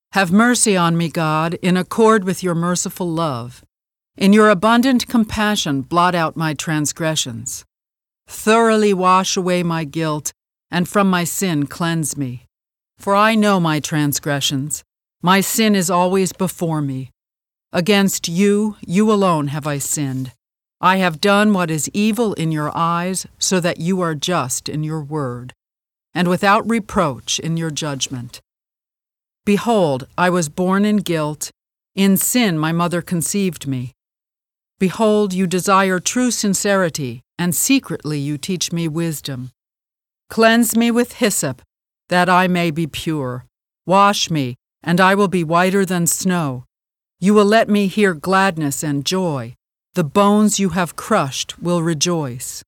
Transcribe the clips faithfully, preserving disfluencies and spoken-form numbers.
Have mercy on me, God, in accord with your merciful love. In your abundant compassion, blot out my transgressions. Thoroughly wash away my guilt, and from my sin cleanse me. For I know my transgressions. My sin is always before me. Against you, you alone have I sinned. I have done what is evil in your eyes, so that you are just in your word, and without reproach in your judgment. Behold, I was born in guilt. In sin my mother conceived me. Behold, you desire true sincerity, and secretly you teach me wisdom. Cleanse me with hyssop, that I may be pure. Wash me, and I will be whiter than snow. You will let me hear gladness and joy. The bones you have crushed will rejoice.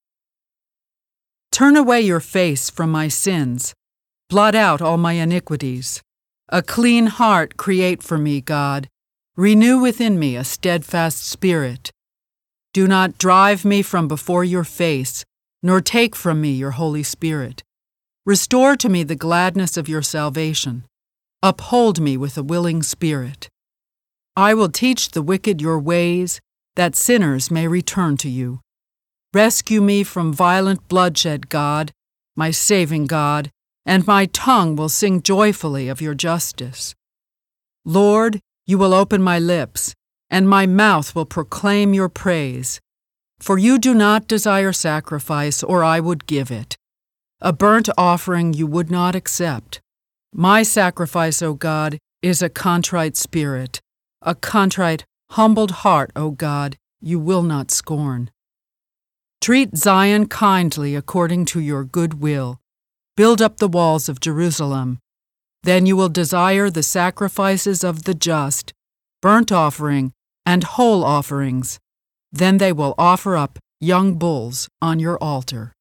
Turn away your face from my sins. Blot out all my iniquities. A clean heart create for me, God. Renew within me a steadfast spirit. Do not drive me from before your face, nor take from me your Holy Spirit. Restore to me the gladness of your salvation. Uphold me with a willing spirit. I will teach the wicked your ways, that sinners may return to you. Rescue me from violent bloodshed, God, my saving God, and my tongue will sing joyfully of your justice. Lord, you will open my lips, and my mouth will proclaim your praise. For you do not desire sacrifice, or I would give it. A burnt offering you would not accept. My sacrifice, O God, is a contrite spirit, a contrite, humbled heart, O God, you will not scorn. Treat Zion kindly according to your good will. Build up the walls of Jerusalem. Then you will desire the sacrifices of the just, burnt offering, and whole offerings. Then they will offer up young bulls on your altar.